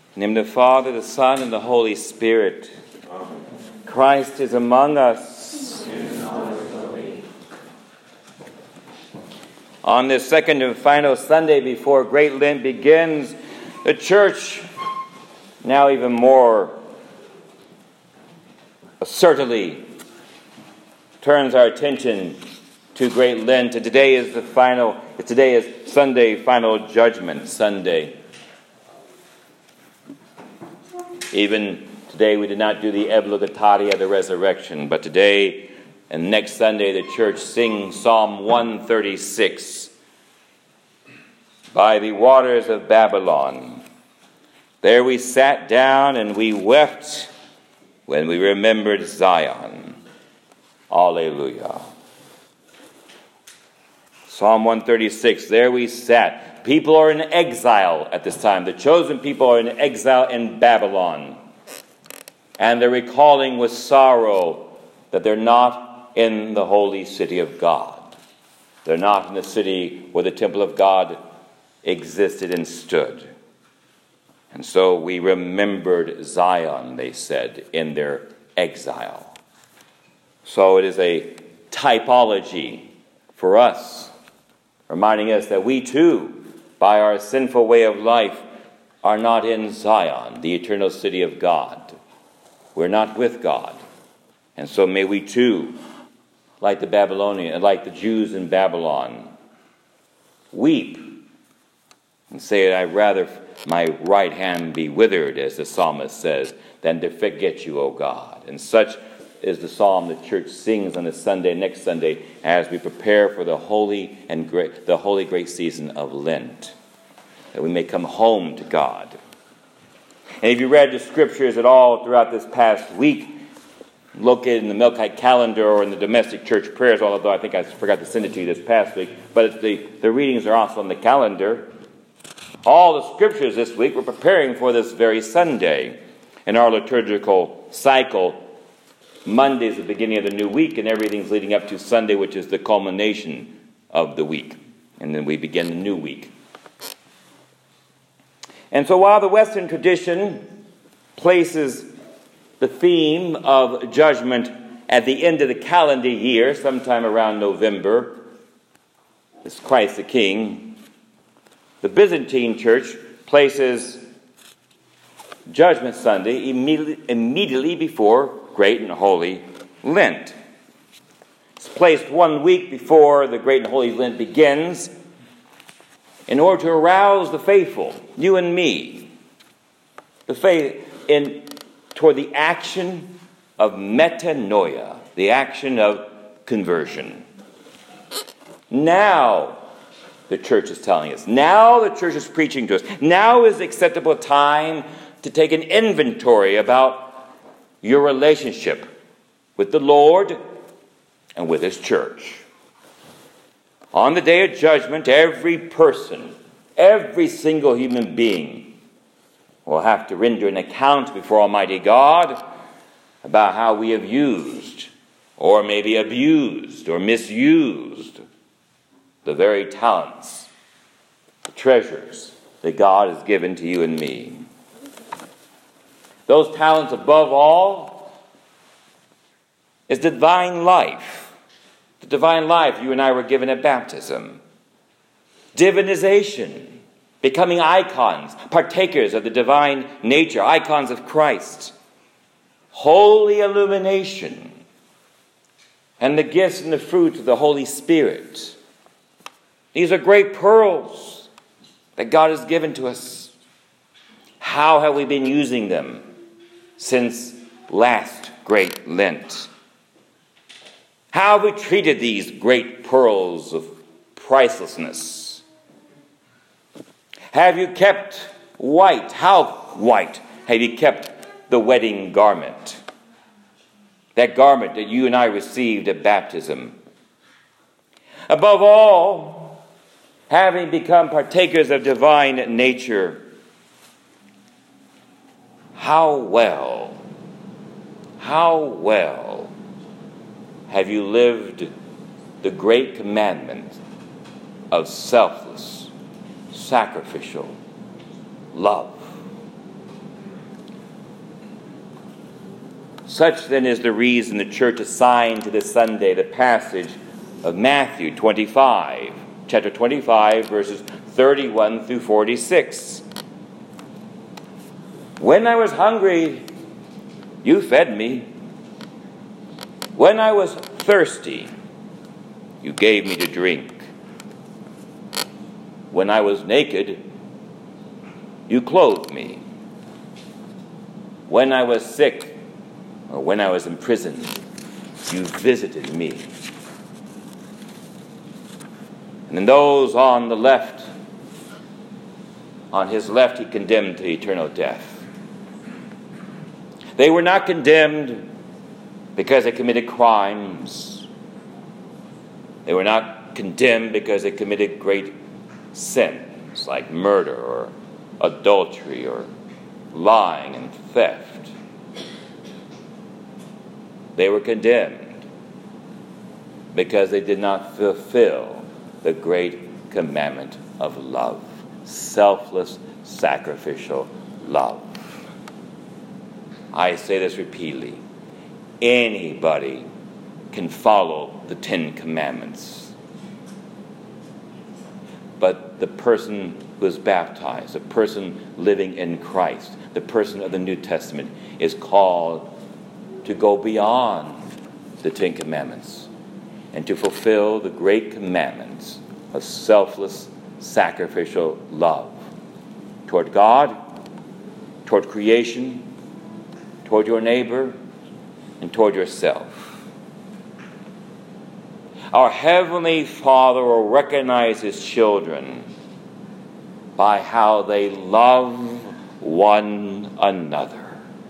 In the name of the Father, the Son, and the Holy Spirit. Amen. Christ is among us. On this second and final Sunday before Great Lent begins, the Church, now even more assertively, turns our attention to Great Lent. And today is Sunday, Final Judgment Sunday. Even today we did not do the Obligataria, the resurrection, but today and next Sunday the church sings Psalm 136. By the waters of Babylon, there we sat down and we wept when we remembered Zion. Alleluia. Psalm 136, there we sat. People are in exile at this time. The chosen people are in exile in Babylon. And they're recalling with sorrow that they're not in the holy city of God. They're not in the city where the temple of God existed and stood. And so we remembered Zion, they said, in their exile. So it is a typology for us, reminding us that we too, by our sinful way of life, are not in Zion, the eternal city of God. We're not with God. And so may we too, like the Jews in Babylon, weep and say, I'd rather my right hand be withered, as the psalmist says, than to forget you, O God. And such is the psalm the church sings on this Sunday, next Sunday, as we prepare for the holy great season of Lent, that we may come home to God. And if you read the scriptures at all throughout this past week, located in the Melkite calendar or in the domestic church prayers, although I think I forgot to send it to you this past week, but the readings are also on the calendar. All the scriptures this week were preparing for this very Sunday. In our liturgical cycle, Monday is the beginning of the new week, and everything's leading up to Sunday, which is the culmination of the week. And then we begin the new week. And so while the Western tradition places the theme of judgment at the end of the calendar year, sometime around November, as Christ the King, the Byzantine Church places Judgment Sunday immediately before Great and Holy Lent. It's placed 1 week before the Great and Holy Lent begins in order to arouse the faithful, you and me, the faith toward the action of metanoia, the action of conversion. Now, the church is telling us, now the church is preaching to us, now is the acceptable time to take an inventory about your relationship with the Lord and with His church. On the day of judgment, every person, every single human being will have to render an account before Almighty God about how we have used, or maybe abused, or misused the very talents, the treasures that God has given to you and me. Those talents, above all, is divine life. The divine life you and I were given at baptism. Divinization, becoming icons, partakers of the divine nature, icons of Christ. Holy illumination, and the gifts and the fruits of the Holy Spirit. These are great pearls that God has given to us. How have we been using them since last Great Lent? How have we treated these great pearls of pricelessness? Have you kept white? How white have you kept the wedding garment? That garment that you and I received at baptism. Above all, having become partakers of divine nature, how well have you lived the great commandment of selfless, sacrificial love? Such then is the reason the church assigned to this Sunday the passage of Matthew 25, chapter 25, verses 31 through 46. When I was hungry, you fed me. When I was thirsty, you gave me to drink. When I was naked, you clothed me. When I was sick, or when I was in prison, you visited me. And then those on the left, on his left, he condemned to eternal death. They were not condemned because they committed crimes. They were not condemned because they committed great sins like murder or adultery or lying and theft. They were condemned because they did not fulfill the great commandment of love, selfless, sacrificial love. I say this repeatedly. Anybody can follow the 10 Commandments. But the person who is baptized, the person living in Christ, the person of the New Testament is called to go beyond the 10 Commandments and to fulfill the great commandments of selfless, sacrificial love toward God, toward creation, toward your neighbor, and toward yourself. Our Heavenly Father will recognize His children by how they love one another.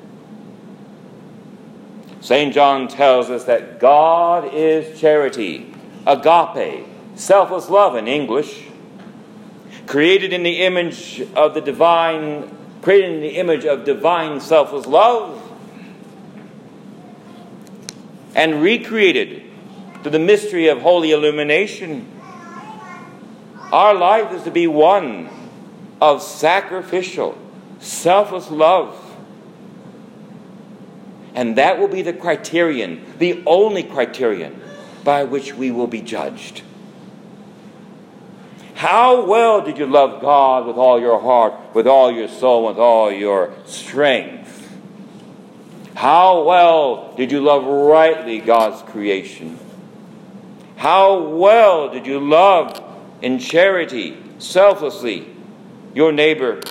St. John tells us that God is charity, agape, selfless love in English, created in the image of divine selfless love, and recreated through the mystery of holy illumination. Our life is to be one of sacrificial, selfless love. And that will be the criterion, the only criterion by which we will be judged. How well did you love God with all your heart, with all your soul, with all your strength? How well did you love rightly God's creation? How well did you love in charity, selflessly, your neighbor?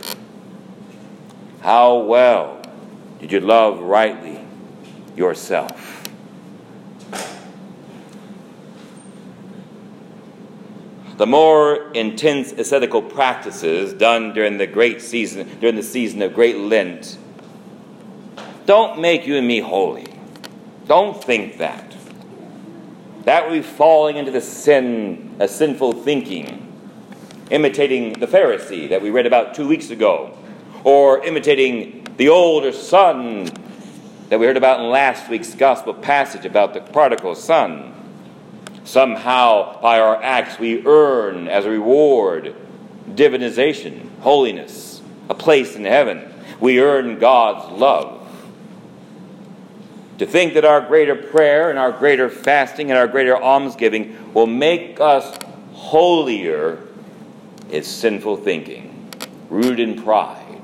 How well did you love rightly yourself? The more intense ascetical practices done during the season of Great Lent, don't make you and me holy. Don't think that. That would be falling into the sinful thinking, imitating the Pharisee that we read about 2 weeks ago, or imitating the older son that we heard about in last week's gospel passage about the prodigal son. Somehow, by our acts, we earn as a reward divinization, holiness, a place in heaven. We earn God's love. To think that our greater prayer and our greater fasting and our greater almsgiving will make us holier is sinful thinking, rooted in pride.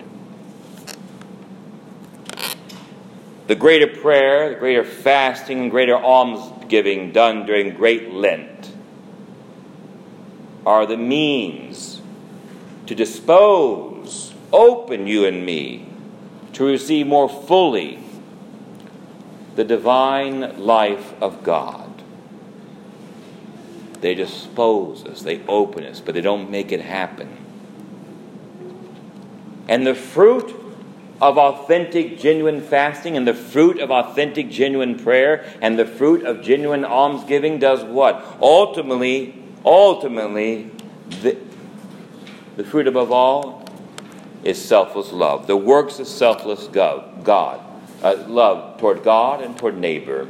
The greater prayer, the greater fasting, and greater almsgiving done during Great Lent are the means to dispose, open you and me, to receive more fully the divine life of God. They dispose us, they open us, but they don't make it happen. And the fruit of authentic, genuine fasting, and the fruit of authentic, genuine prayer, and the fruit of genuine almsgiving does what? Ultimately, the fruit above all is selfless love. The works of selfless love toward God and toward neighbor.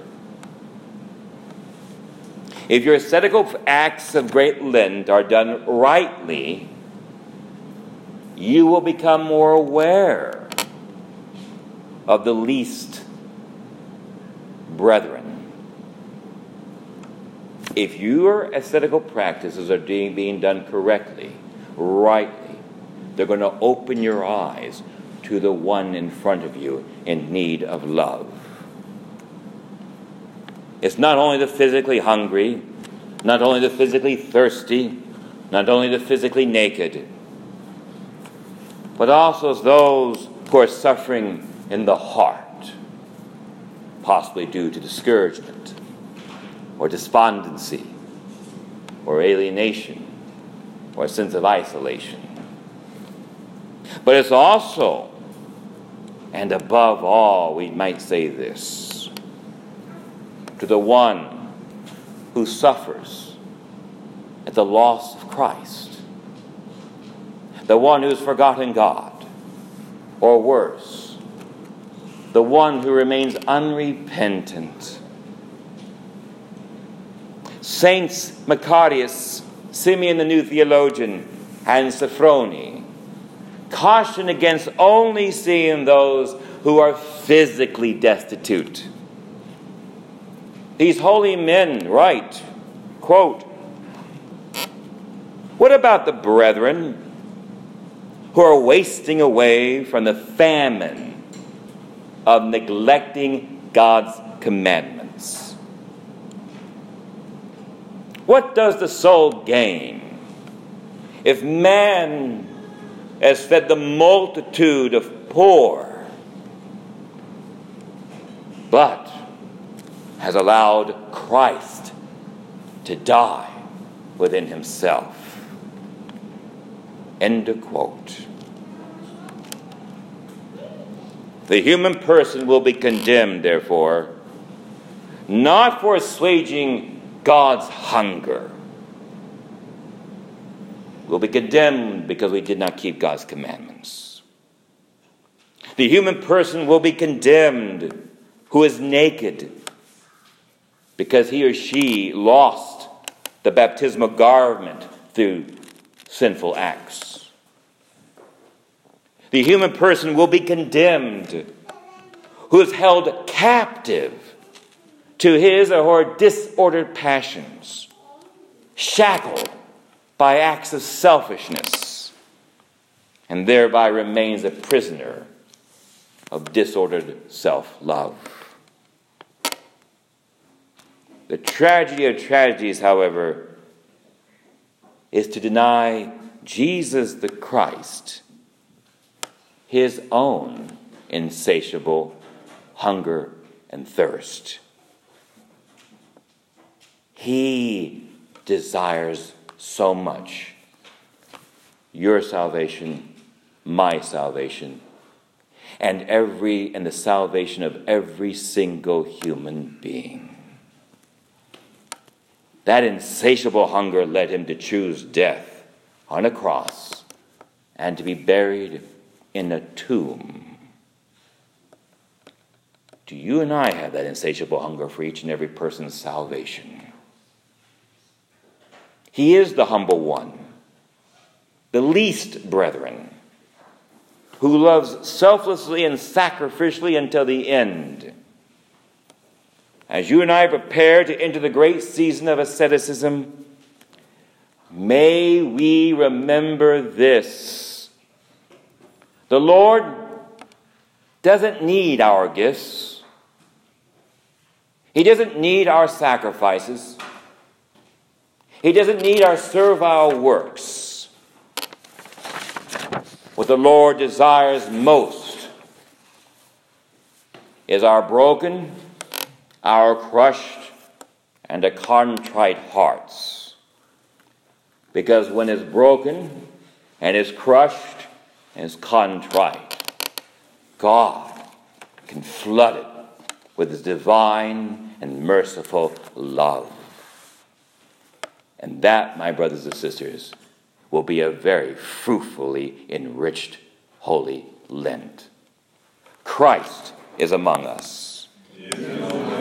If your ascetical acts of Great Lent are done rightly, you will become more aware of the least brethren, if your ascetical practices are being done correctly, rightly, they're going to open your eyes to the one in front of you in need of love. It's not only the physically hungry, not only the physically thirsty, not only the physically naked, but also those who are suffering in the heart, possibly due to discouragement or despondency or alienation or a sense of isolation. But it's also, and above all, we might say this, to the one who suffers at the loss of Christ, the one who's forgotten God, or worse, the one who remains unrepentant. Saints Macarius, Simeon the new theologian, and Sophrony caution against only seeing those who are physically destitute. These holy men write, quote, "What about the brethren who are wasting away from the famine of neglecting God's commandments? What does the soul gain if man has fed the multitude of poor, but has allowed Christ to die within himself?" End of quote. The human person will be condemned, therefore, not for assuaging God's hunger. We'll be condemned because we did not keep God's commandments. The human person will be condemned who is naked because he or she lost the baptismal garment through sinful acts. The human person will be condemned who is held captive to his or her disordered passions, shackled by acts of selfishness, and thereby remains a prisoner of disordered self-love. The tragedy of tragedies, however, is to deny Jesus the Christ his own insatiable hunger and thirst. He desires so much your salvation, my salvation, and the salvation of every single human being. That insatiable hunger led him to choose death on a cross and to be buried in a tomb. Do you and I have that insatiable hunger for each and every person's salvation? He is the humble one, the least brethren, who loves selflessly and sacrificially until the end. As you and I prepare to enter the great season of asceticism, may we remember this. The Lord doesn't need our gifts. He doesn't need our sacrifices. He doesn't need our servile works. What the Lord desires most is our broken, our crushed, and a contrite hearts. Because when it's broken and it's crushed and it's contrite, God can flood it with his divine and merciful love. And that, my brothers and sisters, will be a very fruitfully enriched Holy Lent. Christ is among us. Yes.